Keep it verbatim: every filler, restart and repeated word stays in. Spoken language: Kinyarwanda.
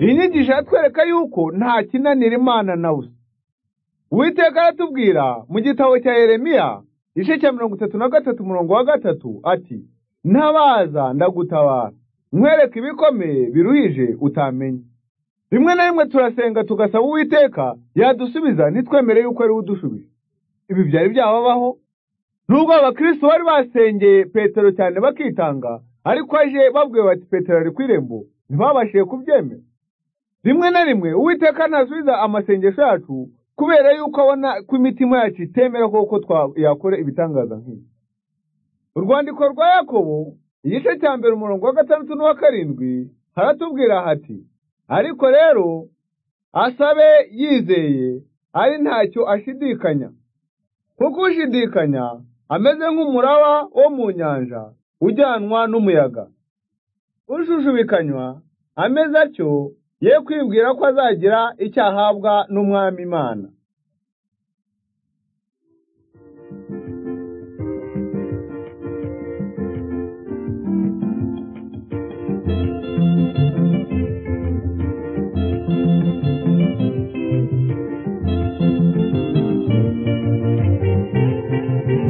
Iyi nyigisho yatwereka yuko nta kinanira Imana na busa. Uwiteka aratubwira mu gitabo cya Yeremiya igice cya mirongo itatu na gatatu umurongo wa gatatu ati, ntabaza ndagutabara, nkwereka ibikomeye biruhije utamenye. Rimwe na rimwe turasenga tugasaba Uwiteka yadusubiza ntitwemere yuko ari udusubije. Ibi byari byababaho nubwo abakristo bari basengeye Petero cyane bakitanga, ariko aje babwiye bati Petero ari kwirembo, ntibabashije kubyemera. Rimwe na rimwe Uwiteka ntasubiza amasengesho yacu kubera yuko abona ko imitima yacu itemera koko twakora ibitangaza nk'ibi. Urwandiko rwa Yakobo igice cya mbere umurongo wa gatandatu n'uwa karindwi haratubwira hati, ariko rero asabe yizeye ari ntacyo ashidikanya, kuko ushidikanya ameze nk'umuraba wo mu nyanja ujyanwa n'umuyaga. Ushujubikanywa ameze atyo ye kwibwira ko azagira icyo ahabwa n'Umwami Imana.